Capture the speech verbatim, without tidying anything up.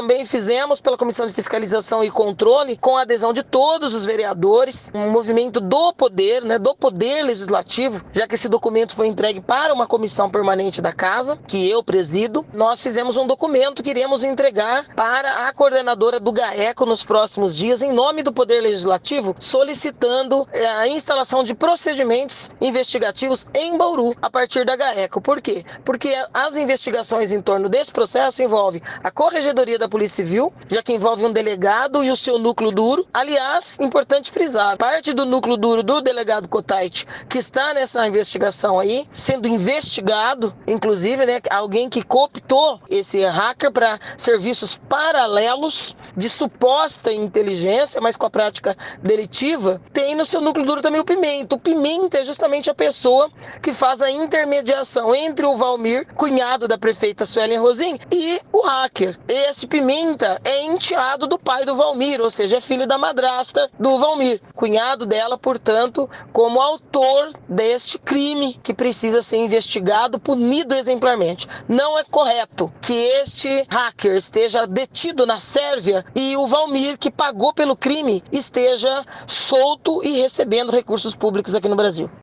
também fizemos pela Comissão de Fiscalização e Controle, com a adesão de todos os vereadores, um movimento do poder, né, do poder legislativo, já que esse documento foi entregue para uma comissão permanente da casa, que eu presido. Nós fizemos um documento que iremos entregar para a coordenadora do GAECO nos próximos dias, em nome do Poder Legislativo, solicitando a instalação de procedimentos investigativos em Bauru, a partir da GAECO. Por quê? Porque as investigações em torno desse processo envolvem a Corregedoria da Polícia Civil, já que envolve um delegado e o seu núcleo duro. Aliás, importante frisar, parte do núcleo duro do delegado Cotait, que está nessa investigação aí, sendo investigado, inclusive, né, alguém que cooptou esse hacker para serviços paralelos de suposta inteligência, mas com a prática delitiva, tem no seu núcleo duro também o Pimenta. O Pimenta é justamente a pessoa que faz a intermediação entre o Valmir, cunhado da prefeita Suelen Rosim, e o hacker. Esse Pimenta é enteado do pai do Valmir, ou seja, é filho da madrasta do Valmir, cunhado dela, portanto, como autor deste crime que precisa ser investigado, punido exemplarmente. Não é correto que este hacker esteja detido na Sérvia e o Valmir, que pagou pelo crime, esteja solto e recebendo recursos públicos aqui no Brasil.